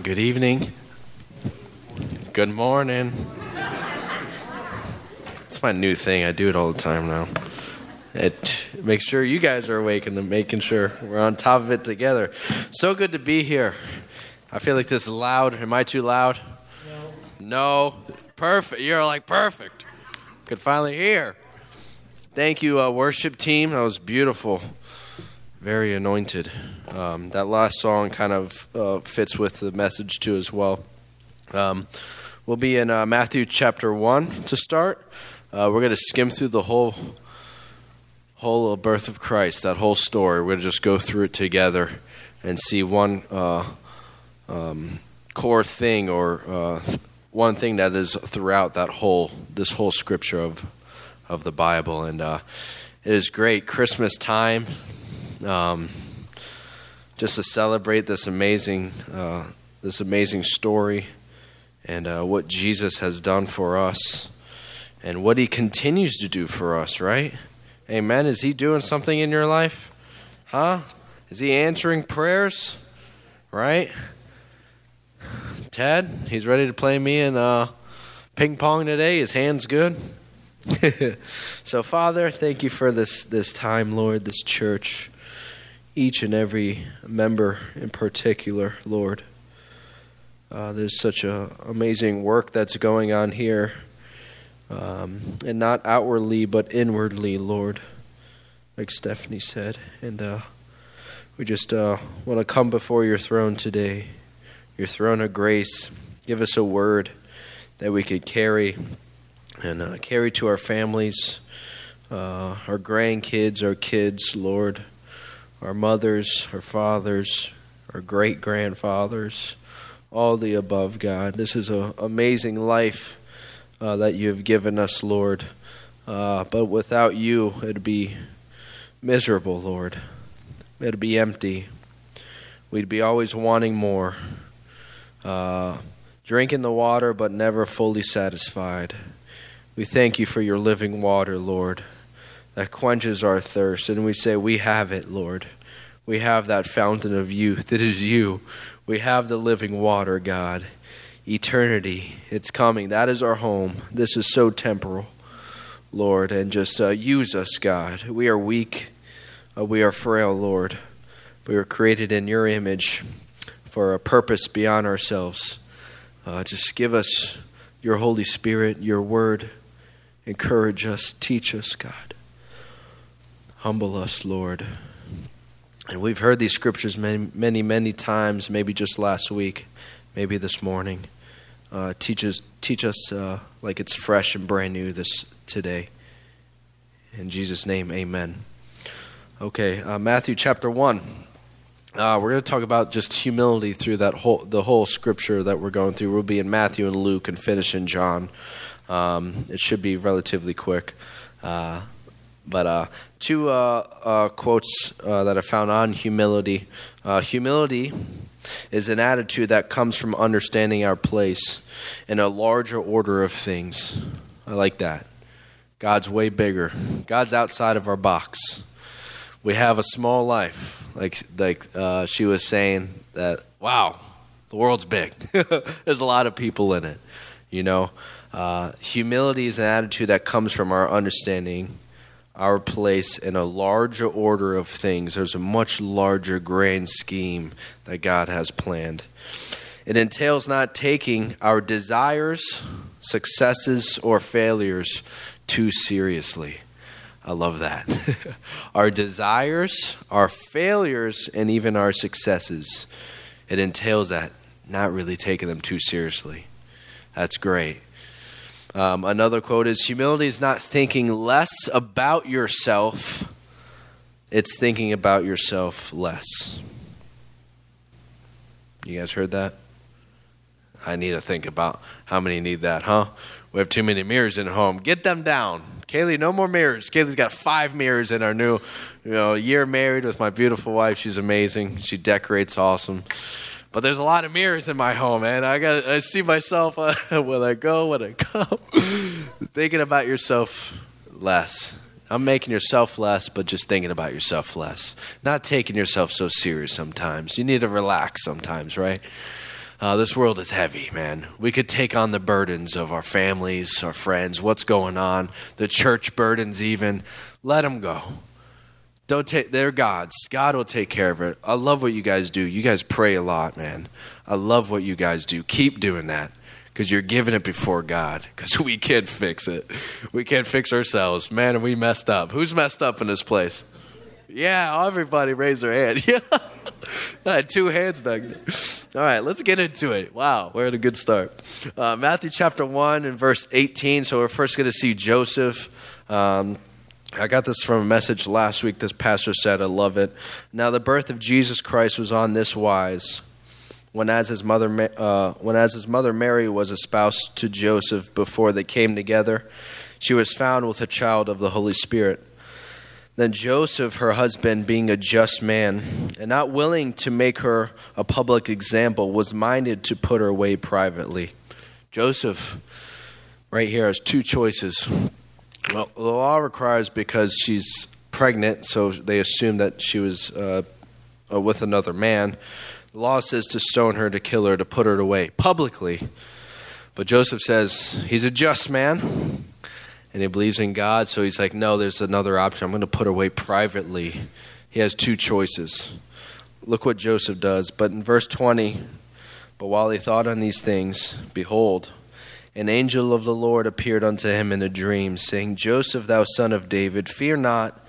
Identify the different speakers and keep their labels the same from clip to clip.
Speaker 1: Good evening. Good morning. It's my new thing. I do it all the time now. It makes sure you guys are awake and making sure we're on top of it together. So good to be here. I feel like this is loud. Am I too loud? No. Perfect. You're like perfect. Could finally hear. Thank you, worship team. That was beautiful. Very anointed. That last song kind of fits with the message too as well. We'll be in Matthew chapter 1 to start. We're going to skim through the whole birth of Christ, that whole story. We're going to just go through it together and see one core thing or one thing that is throughout this whole scripture of the Bible. And it is great Christmas time. Just to celebrate this amazing story and what Jesus has done for us and what he continues to do for us, right? Amen. Is he doing something in your life? Huh? Is he answering prayers? Right? Ted, he's ready to play me in ping pong today. His hand's good. So, Father, thank you for this time, Lord, this church. Each and every member in particular, Lord. There's such an amazing work that's going on here. And not outwardly, but inwardly, Lord. Like Stephanie said. And we just want to come before your throne today. Your throne of grace. Give us a word that we could carry. And carry to our families. Our grandkids, our kids, Lord. Our mothers, our fathers, our great-grandfathers, all the above, God. This is an amazing life that you have given us, Lord. But without you, it'd be miserable, Lord. It'd be empty. We'd be always wanting more. Drinking the water, but never fully satisfied. We thank you for your living water, Lord, that quenches our thirst. And we say, we have it, Lord. We have that fountain of youth. It is you. We have the living water, God. Eternity, it's coming. That is our home. This is so temporal, Lord. And just use us, God. We are weak. We are frail, Lord. We were created in your image for a purpose beyond ourselves. Just give us your Holy Spirit, your word. Encourage us. Teach us, God. Humble us, Lord. And we've heard these scriptures many, many times, maybe just last week, maybe this morning. Teach us like it's fresh and brand new today. In Jesus' name, amen. Okay, Matthew chapter 1. We're going to talk about just humility through the whole scripture that we're going through. We'll be in Matthew and Luke and finish in John. It should be relatively quick. But two quotes that I found on humility. Humility is an attitude that comes from understanding our place in a larger order of things. I like that. God's way bigger. God's outside of our box. We have a small life. Like she was saying that, wow, the world's big. There's a lot of people in it, you know. Humility is an attitude that comes from our understanding our place in a larger order of things. There's a much larger grand scheme that God has planned. It entails not taking our desires, successes, or failures too seriously. I love that. Our desires, our failures, and even our successes. It entails that, not really taking them too seriously. That's great. Another quote is, humility is not thinking less about yourself, it's thinking about yourself less. You guys heard that? I need to think about how many need that, huh? We have too many mirrors in home. Get them down. Kaylee, no more mirrors. Kaylee's got 5 mirrors in our new year married with my beautiful wife. She's amazing. She decorates awesome. But there's a lot of mirrors in my home, man. I see myself when I come, thinking about yourself less. I'm making yourself less, but just thinking about yourself less. Not taking yourself so serious sometimes. You need to relax sometimes, right? This world is heavy, man. We could take on the burdens of our families, our friends, what's going on, the church burdens even. Let them go. They're God's. God will take care of it. I love what you guys do. You guys pray a lot, man. I love what you guys do. Keep doing that because you're giving it before God because we can't fix it. We can't fix ourselves. Man, and we messed up. Who's messed up in this place? Yeah, everybody raise their hand. Yeah. I had 2 hands back there. All right, let's get into it. Wow, we're at a good start. Matthew chapter 1 and verse 18. So we're first going to see Joseph. I got this from a message last week. This pastor said, I love it. Now the birth of Jesus Christ was on this wise. When as his mother Mary was espoused to Joseph before they came together, she was found with a child of the Holy Spirit. Then Joseph, her husband, being a just man, and not willing to make her a public example, was minded to put her away privately. Joseph, right here, has 2 choices. Well, the law requires because she's pregnant, so they assume that she was with another man. The law says to stone her, to kill her, to put her away publicly. But Joseph says he's a just man. And he believes in God, so he's like, no, there's another option. I'm going to put her away privately. He has 2 choices. Look what Joseph does. But in verse 20, but while he thought on these things, behold, an angel of the Lord appeared unto him in a dream, saying, Joseph, thou son of David, fear not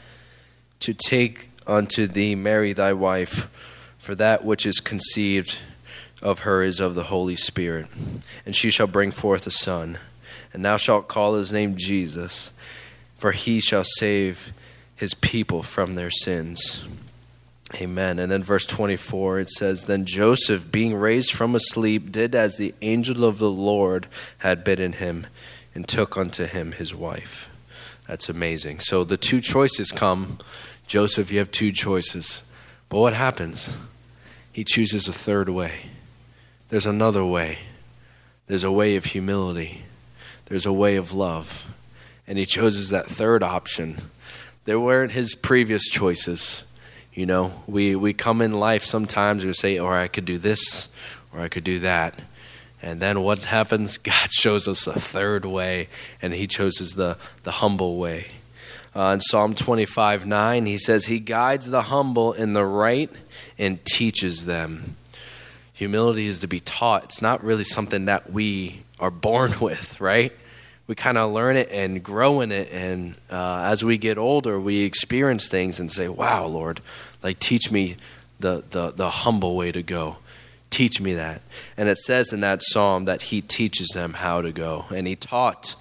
Speaker 1: to take unto thee Mary thy wife, for that which is conceived of her is of the Holy Spirit. And she shall bring forth a son. And thou shalt call his name Jesus, for he shall save his people from their sins. Amen. And then verse 24, it says, Then Joseph, being raised from asleep, did as the angel of the Lord had bidden him, and took unto him his wife. That's amazing. So the 2 choices come. Joseph, you have 2 choices. But what happens? He chooses a third way. There's another way. There's a way of humility. There's a way of love. And he chooses that third option. There weren't his previous choices. You know, we come in life sometimes and say, or I could do this, or I could do that. And then what happens? God shows us a third way, and he chooses the humble way. In Psalm 25:9, he says, he guides the humble in the right and teaches them. Humility is to be taught. It's not really something that we are born with, right? We kind of learn it and grow in it, and as we get older, we experience things and say, wow, Lord, like teach me the humble way to go. Teach me that. And it says in that psalm that he teaches them how to go. And he taught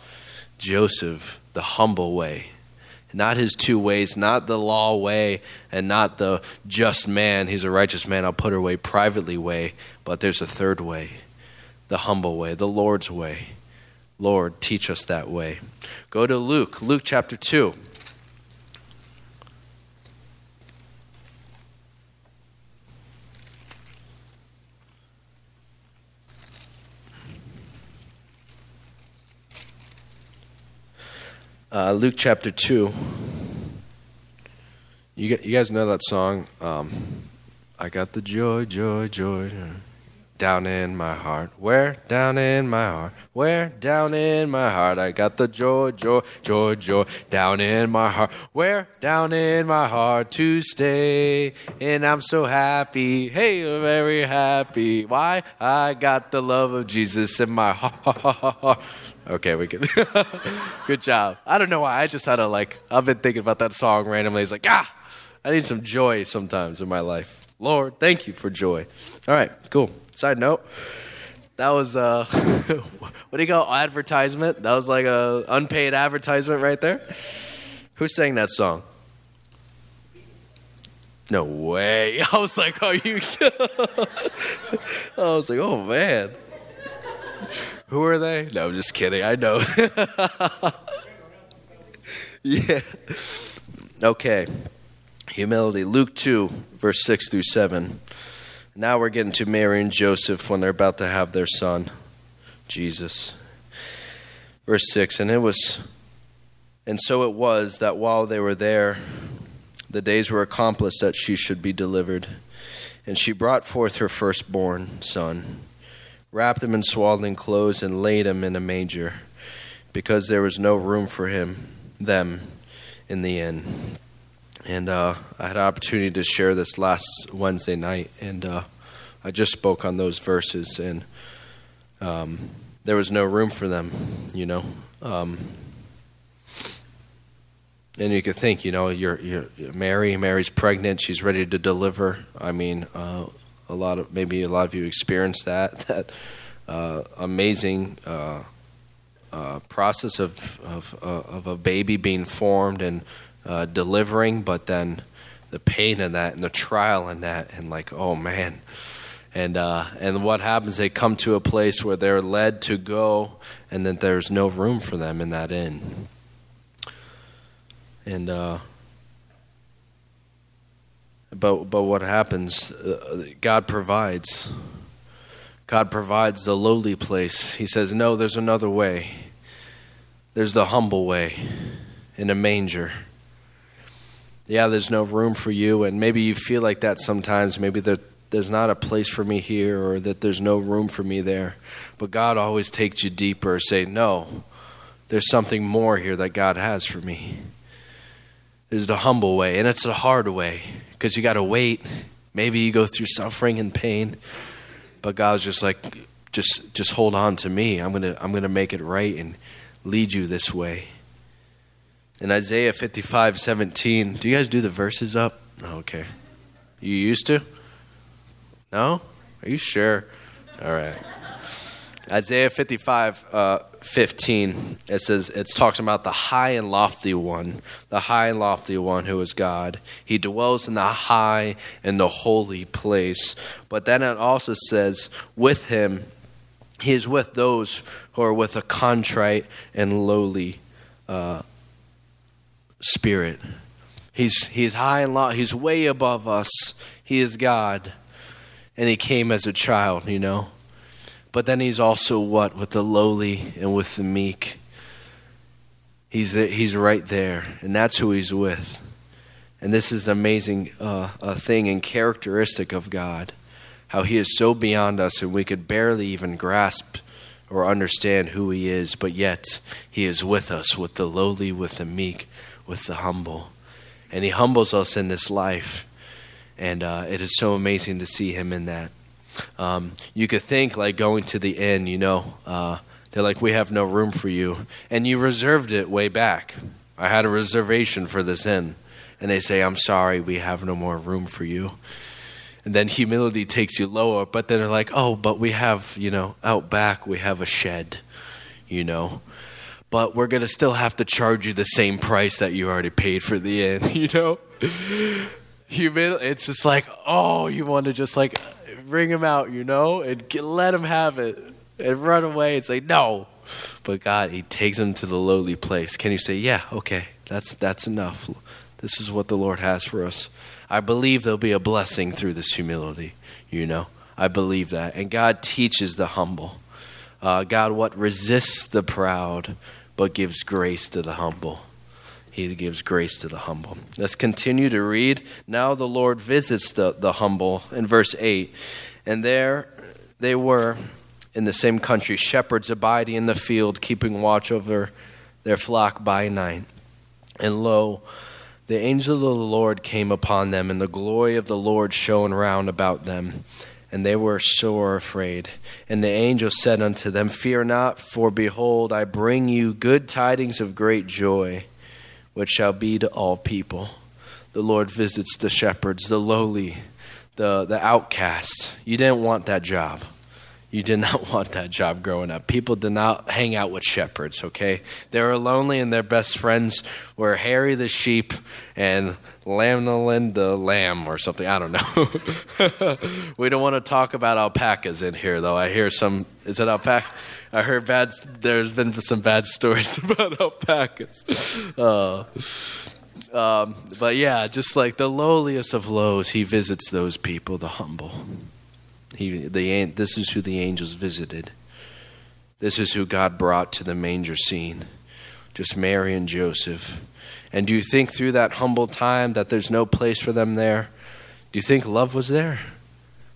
Speaker 1: Joseph the humble way. Not his 2 ways, not the law way, and not the just man, he's a righteous man, I'll put her away privately way. But there's a third way, the humble way, the Lord's way. Lord, teach us that way. Go to Luke chapter 2. Luke chapter 2. You guys know that song, I got the joy, joy, joy. Down in my heart, where? Down in my heart, where? Down in my heart, I got the joy, joy, joy, joy. Down in my heart, where? Down in my heart to stay. And I'm so happy, hey, I'm very happy. Why? I got the love of Jesus in my heart. Okay, we can. Good job. I don't know why, I just had I've been thinking about that song randomly. It's like, I need some joy sometimes in my life. Lord, thank you for joy. All right, cool. Side note, that was, what do you call advertisement? That was like a unpaid advertisement right there. Who sang that song? No way. I was like, are you? I was like, oh, man. Who are they? No, I'm just kidding. I know. Yeah. Okay. Humility. Luke 2, verse 6 through 7. Now we're getting to Mary and Joseph when they're about to have their son, Jesus. Verse 6, and so it was that while they were there, the days were accomplished that she should be delivered. And she brought forth her firstborn son, wrapped him in swaddling clothes, and laid him in a manger, because there was no room for them in the inn. And I had an opportunity to share this last Wednesday night, and I just spoke on those verses, and there was no room for them, you know. And you could think, you know, you're Mary's pregnant, she's ready to deliver. I mean, maybe a lot of you experienced that amazing process of a baby being formed and delivering, but then the pain in that and the trial in that, and like, oh man. And what happens, they come to a place where they're led to go, and then there's no room for them in that inn. And but what happens? God provides. God provides the lowly place. He says, no, there's another way. There's the humble way in a manger. Yeah, there's no room for you, and maybe you feel like that sometimes. Maybe there's not a place for me here, or that there's no room for me there. But God always takes you deeper. Say, no, there's something more here that God has for me. There's the humble way, and it's the hard way, because you got to wait. Maybe you go through suffering and pain, but God's just like, just hold on to me. I'm gonna make it right and lead you this way. In Isaiah 55:17, do you guys do the verses up? No, okay. You used to? No? Are you sure? All right. Isaiah 55:15, it talks about the high and lofty one, who is God. He dwells in the high and the holy place. But then it also says, with him, he is with those who are with a contrite and lowly spirit. He's high and low. He's way above us. He is God. And he came as a child, you know. But then he's also what? With the lowly and with the meek. He's right there. And that's who he's with. And this is an amazing thing and characteristic of God. How he is so beyond us, and we could barely even grasp or understand who he is. But yet, he is with us, with the lowly, with the meek, with the humble. And he humbles us in this life. And it is so amazing to see him in that. You could think like going to the inn, you know, they're like, we have no room for you. And you reserved it way back. I had a reservation for this inn. And they say, I'm sorry, we have no more room for you. And then humility takes you lower. But then they're like, oh, but we have, you know, out back, we have a shed, you know. But we're going to still have to charge you the same price that you already paid for the inn, you know. It's just like, oh, you want to just like bring him out, you know, and let him have it and run away and say no. But God, he takes him to the lowly place. Can you say, yeah, okay, that's enough. This is what the Lord has for us. I believe there'll be a blessing through this humility, you know. I believe that. And God teaches the humble. God, what resists the proud, but gives grace to the humble. He gives grace to the humble. Let's continue to read. Now the Lord visits the humble in verse 8. And there they were in the same country, shepherds abiding in the field, keeping watch over their flock by night. And lo, the angel of the Lord came upon them, and the glory of the Lord shone round about them. And they were sore afraid. And the angel said unto them, fear not, for behold, I bring you good tidings of great joy, which shall be to all people. The Lord visits the shepherds, the lowly, the outcast. You didn't want that job. You did not want that job growing up. People did not hang out with shepherds, okay? They were lonely, and their best friends were Harry the sheep and Lamnalin the lamb or something. I don't know. We don't want to talk about alpacas in here, though. I hear is it alpaca? I heard there's been some bad stories about alpacas. But yeah, just like the lowliest of lows, he visits those people, the humble. This is who the angels visited. This is who God brought to the manger scene. Just Mary and Joseph. And do you think through that humble time that there's no place for them there? Do you think love was there?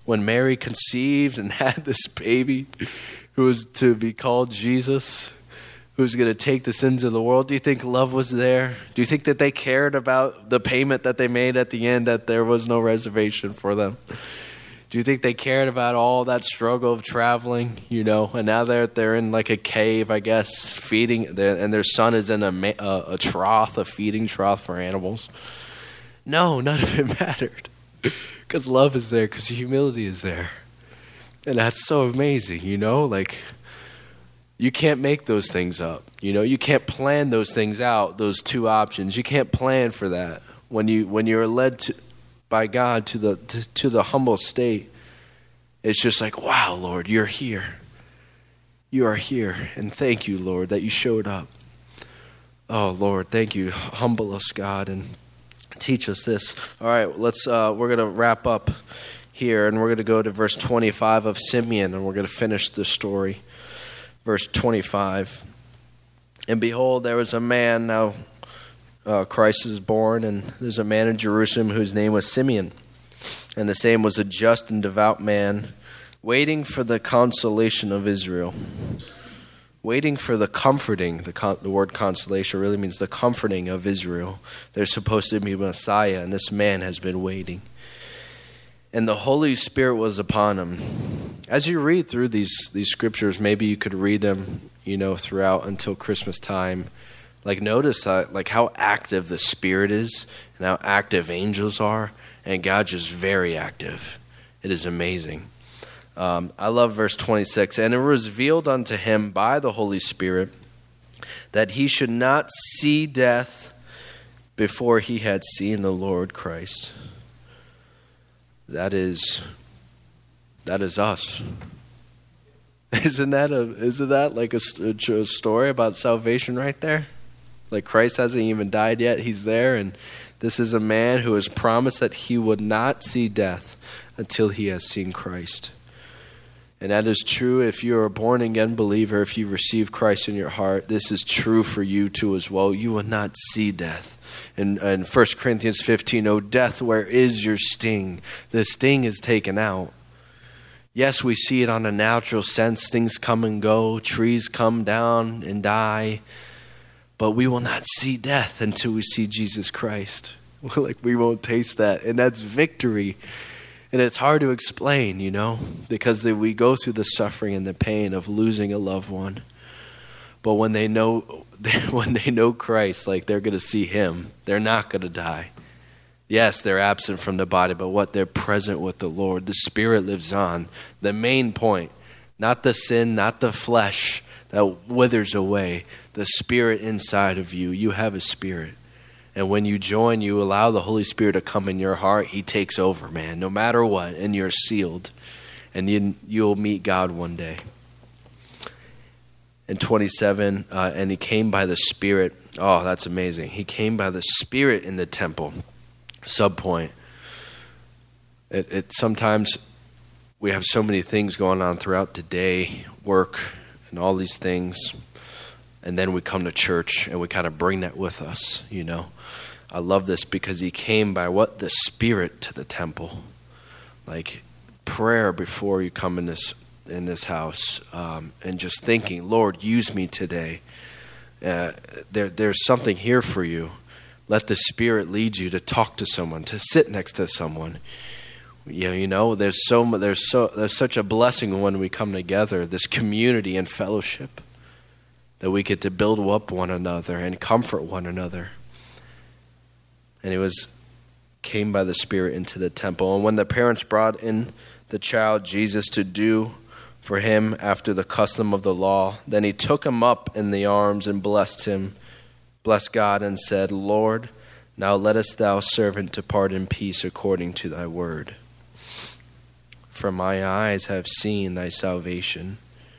Speaker 1: when Mary conceived and had this baby who was to be called Jesus, who's going to take the sins of the world? Do you think love was there? Do you think that they cared about the payment that they made at the end, that there was no reservation for them? Do you think they cared about all that struggle of traveling, and now they're in like a cave, I guess, feeding, and their son is in a trough, a feeding trough for animals? No, none of it mattered, because love is there, because humility is there. And that's so amazing, like you can't make those things up. You can't plan those things out, those two options. You can't plan for that. When you're led by God to the humble state, it's just like, wow, Lord, you're here. You are here. And thank you, Lord, that you showed up. Oh, Lord, thank you. Humble us, God, and teach us this. All right, we're going to wrap up here, and we're going to go to verse 25 of Simeon, and we're going to finish the story. Verse 25. And behold, there was a man, now Christ is born, and there's a man in Jerusalem whose name was Simeon. And the same was a just and devout man, waiting for the consolation of Israel. Waiting for the comforting. The word consolation really means the comforting of Israel. There's supposed to be a Messiah, and this man has been waiting. And the Holy Spirit was upon him. As you read through these scriptures, maybe you could read them, throughout until Christmas time. Like, notice how active the Spirit is and how active angels are. And God's just very active. It is amazing. I love verse 26. And it was revealed unto him by the Holy Spirit that he should not see death before he had seen the Lord Christ. That is us. Isn't that like a story about salvation right there? Like, Christ hasn't even died yet. He's there, and this is a man who has promised that he would not see death until he has seen Christ. And that is true if you're a born-again believer, if you receive Christ in your heart. This is true for you too as well. You will not see death. In 1 Corinthians 15, "O death, where is your sting?" The sting is taken out. Yes, we see it on a natural sense. Things come and go. Trees come down and die. But we will not see death until we see Jesus Christ. We won't taste that. And that's victory. And it's hard to explain, because we go through the suffering and the pain of losing a loved one. But when they know Christ, they're going to see him. They're not going to die. Yes, they're absent from the body, but they're present with the Lord. The Spirit lives on. The main point, not the sin, not the flesh that withers away. The Spirit inside of you. You have a Spirit. And when you join, you allow the Holy Spirit to come in your heart. He takes over, man, no matter what, and you're sealed. And you'll meet God one day. In 27, and he came by the Spirit. Oh, that's amazing. He came by the Spirit in the temple. Subpoint. It sometimes we have so many things going on throughout the day, work, and all these things. And then we come to church and we kind of bring that with us, I love this because he came by what? The Spirit to the temple. Like prayer before you come in this house, and just thinking, Lord, use me today. There's something here for you. Let the Spirit lead you to talk to someone, to sit next to someone. There's such a blessing when we come together, this community and fellowship, that we get to build up one another and comfort one another. And he came by the Spirit into the temple. And when the parents brought in the child Jesus to do for him after the custom of the law, then he took him up in the arms and blessed God, and said, Lord, now lettest thou servant depart in peace according to thy word. For my eyes have seen thy salvation.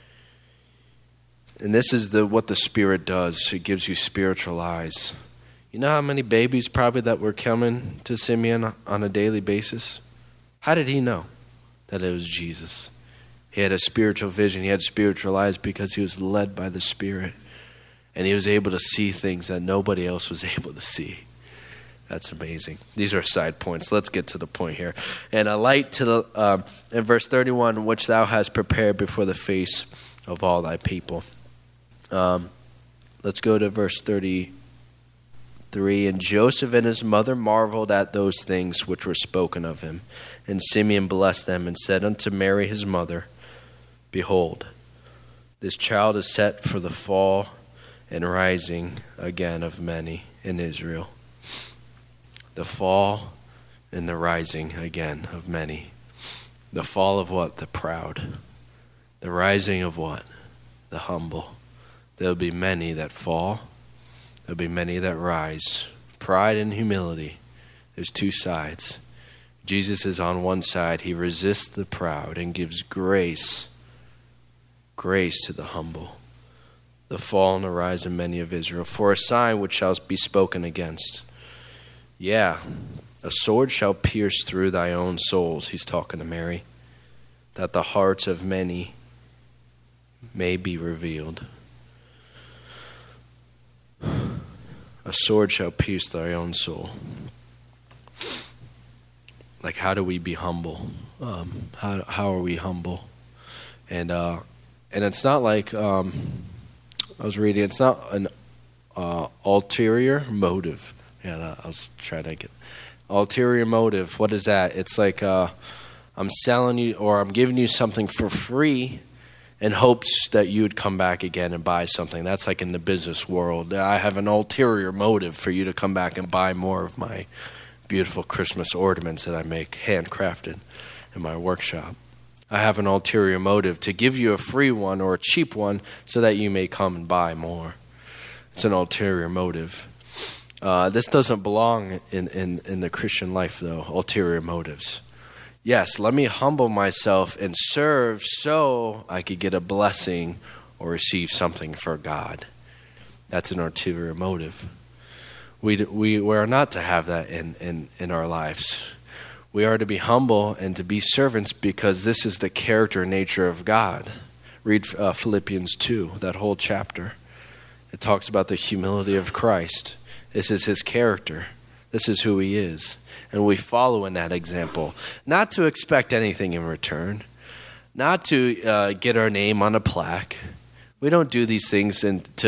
Speaker 1: And this is what the Spirit does. It gives you spiritual eyes. You know how many babies probably that were coming to Simeon on a daily basis? How did he know that it was Jesus? He had a spiritual vision. He had spiritual eyes because he was led by the Spirit. And he was able to see things that nobody else was able to see. That's amazing. These are side points. Let's get to the point here. And a light to the in verse 31, which thou hast prepared before the face of all thy people. Let's go to verse 33. And Joseph and his mother marveled at those things which were spoken of him. And Simeon blessed them and said unto Mary his mother, Behold, this child is set for the fall and rising again of many in Israel. The fall and the rising again of many. The fall of what? The proud. The rising of what? The humble. There'll be many that fall. There'll be many that rise. Pride and humility. There's two sides. Jesus is on one side. He resists the proud and gives grace to the humble. The fall and the rise of many of Israel. For a sign which shall be spoken against. Yeah, a sword shall pierce through thy own souls. He's talking to Mary. That the hearts of many may be revealed. A sword shall pierce thy own soul. Like, how do we be humble? How are we humble? And it's not like I was reading. It's not an ulterior motive. Yeah, I was trying to get ulterior motive. What is that? It's like I'm selling you or I'm giving you something for free in hopes that you would come back again and buy something. That's like in the business world. I have an ulterior motive for you to come back and buy more of my beautiful Christmas ornaments that I make handcrafted in my workshop. I have an ulterior motive to give you a free one or a cheap one so that you may come and buy more. It's an ulterior motive. This doesn't belong in the Christian life, though, ulterior motives. Yes, let me humble myself and serve so I could get a blessing or receive something for God. That's an ulterior motive. We are not to have that in our lives. We are to be humble and to be servants because this is the character and nature of God. Read Philippians 2, that whole chapter. It talks about the humility of Christ. This is his character. This is who he is. And we follow in that example. Not to expect anything in return. Not to get our name on a plaque. We don't do these things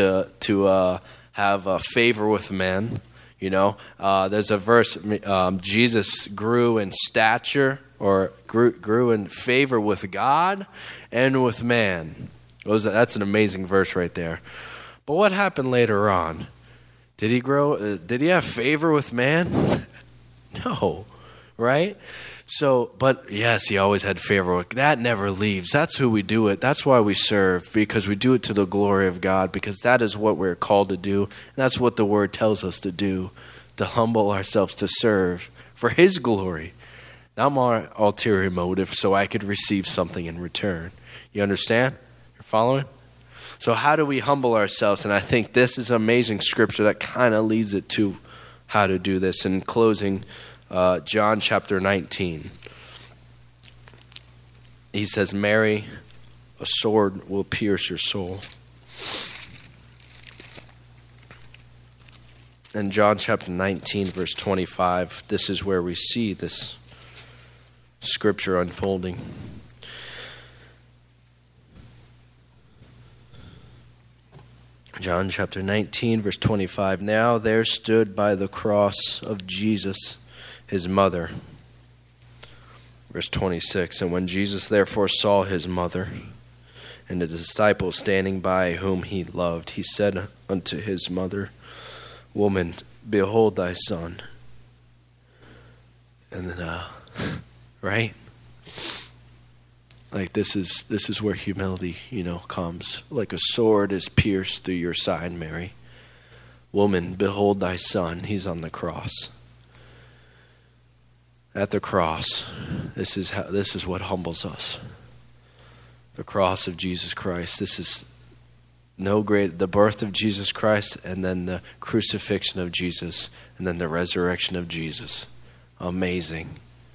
Speaker 1: to have a favor with men. You know, there's a verse, Jesus grew in stature or grew in favor with God and with man. That's an amazing verse right there. But what happened later on? Did he grow? Did he have favor with man? No, right? So, but yes, he always had favor with. That never leaves. That's who we do it. That's why we serve, because we do it to the glory of God, because that is what we're called to do. And that's what the Word tells us to do, to humble ourselves, to serve for His glory. Not my ulterior motive, so I could receive something in return. You understand? You're following? So how do we humble ourselves? And I think this is amazing scripture that kind of leads it to how to do this. In closing, John chapter 19. He says, Mary, a sword will pierce your soul. In John chapter 19, verse 25, this is where we see this scripture unfolding. John chapter 19, verse 25. Now there stood by the cross of Jesus his mother. Verse 26. And when Jesus therefore saw his mother and the disciples standing by whom he loved, he said unto his mother, Woman, behold thy son. And then, right? Like this is where humility, comes. Like a sword is pierced through your side, Mary. Woman, behold thy son. He's on the cross. At the cross, this is what humbles us. The cross of Jesus Christ. This is the birth of Jesus Christ, and then the crucifixion of Jesus, and then the resurrection of Jesus. Amazing.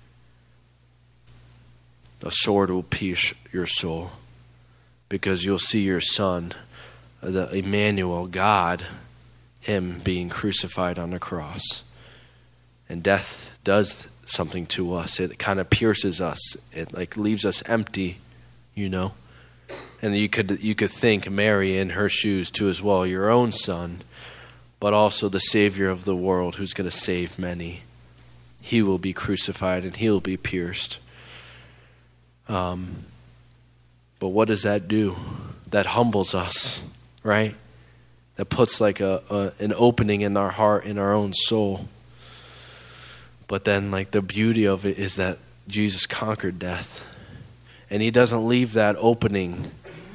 Speaker 1: A sword will pierce your soul because you'll see your son, the Emmanuel, God, him being crucified on the cross. And death does something to us. It kind of pierces us. It like leaves us empty, you know. And you could think Mary in her shoes too as well, your own son, but also the Savior of the world who's going to save many. He will be crucified and he will be pierced. But what does that do? That humbles us, right? That puts like an opening in our heart, in our own soul. But then like the beauty of it is that Jesus conquered death. And he doesn't leave that opening.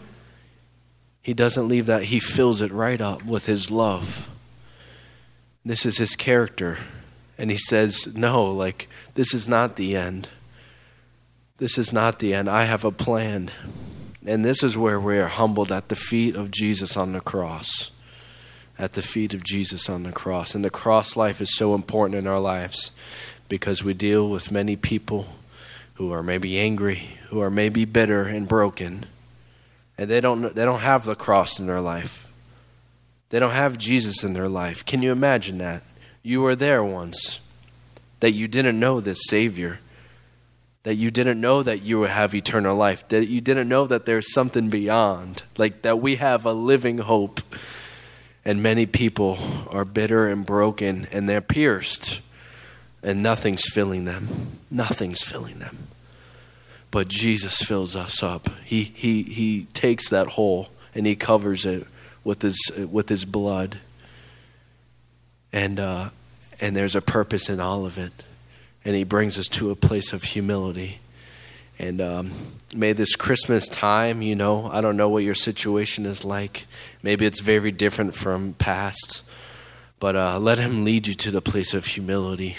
Speaker 1: He doesn't leave that. He fills it right up with his love. This is his character. And he says, no, like, this is not the end. This is not the end. I have a plan. And this is where we are humbled at the feet of Jesus on the cross. At the feet of Jesus on the cross. And the cross life is so important in our lives because we deal with many people who are maybe angry, who are maybe bitter and broken. And they don't have the cross in their life. They don't have Jesus in their life. Can you imagine that? You were there once, that you didn't know this Savior, that you didn't know that you would have eternal life, that you didn't know that there's something beyond, like that we have a living hope. And many people are bitter and broken and they're pierced and nothing's filling them. Nothing's filling them. But Jesus fills us up. He takes that hole and he covers it with his blood. And there's a purpose in all of it. And he brings us to a place of humility. And may this Christmas time, you know, I don't know what your situation is like. Maybe it's very different from past. But let him lead you to the place of humility.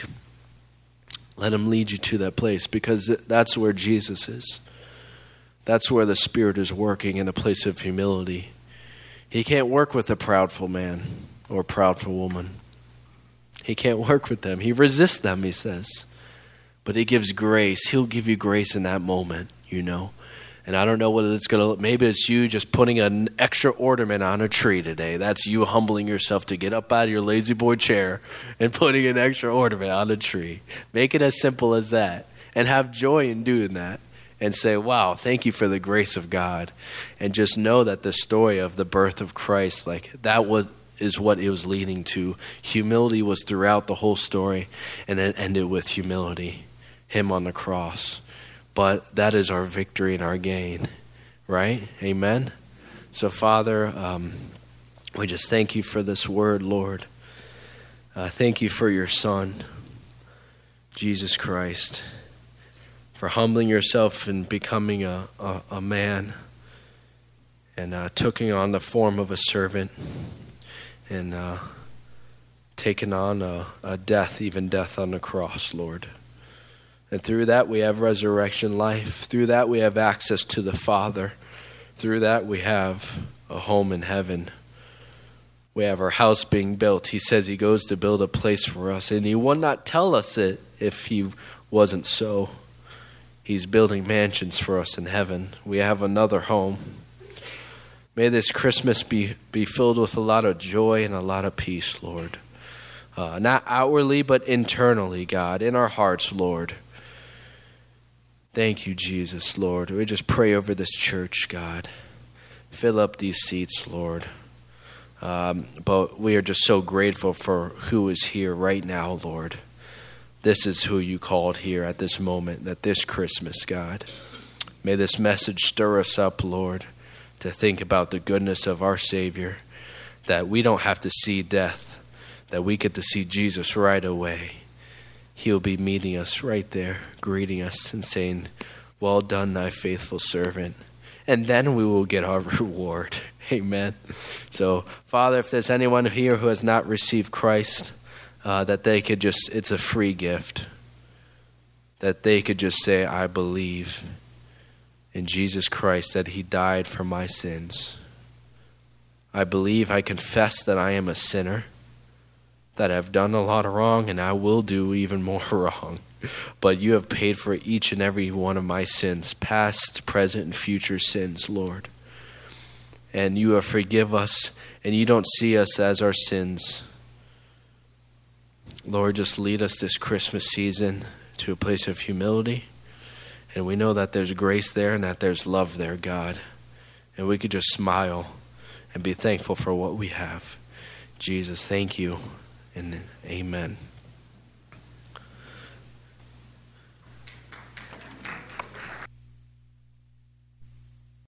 Speaker 1: Let him lead you to that place because that's where Jesus is. That's where the Spirit is working, in a place of humility. He can't work with a proudful man or proudful woman. He can't work with them. He resists them, he says. But he gives grace. He'll give you grace in that moment, you know. And I don't know whether it's going to, maybe it's you just putting an extra ornament on a tree today. That's you humbling yourself to get up out of your lazy boy chair and putting an extra ornament on a tree. Make it as simple as that. And have joy in doing that. And say, wow, thank you for the grace of God. And just know that the story of the birth of Christ, like that is what it was leading to. Humility was throughout the whole story. And it ended with humility. Him on the cross. But that is our victory and our gain, right? Amen? So, Father, we just thank you for this word, Lord. Thank you for your Son, Jesus Christ, for humbling yourself and becoming a man and taking on the form of a servant and taking on a death, even death on the cross, Lord. And through that we have resurrection life. Through that we have access to the Father. Through that we have a home in heaven. We have our house being built. He says he goes to build a place for us. And he would not tell us it if he wasn't so. He's building mansions for us in heaven. We have another home. May this Christmas be filled with a lot of joy and a lot of peace, Lord. Not outwardly, but internally, God, in our hearts, Lord. Thank you, Jesus, Lord. We just pray over this church, God. Fill up these seats, Lord. But we are just so grateful for who is here right now, Lord. This is who you called here at this moment, at this Christmas, God. May this message stir us up, Lord, to think about the goodness of our Savior, that we don't have to see death, that we get to see Jesus right away. He'll be meeting us right there, greeting us and saying, well done, thy faithful servant. And then we will get our reward. Amen. So, Father, if there's anyone here who has not received Christ, that they could just, it's a free gift. That they could just say, I believe in Jesus Christ, that he died for my sins. I believe, I confess that I am a sinner, that I've done a lot of wrong, and I will do even more wrong. But you have paid for each and every one of my sins, past, present, and future sins, Lord. And you have forgiven us, and you don't see us as our sins. Lord, just lead us this Christmas season to a place of humility. And we know that there's grace there and that there's love there, God. And we could just smile and be thankful for what we have. Jesus, thank you, and amen.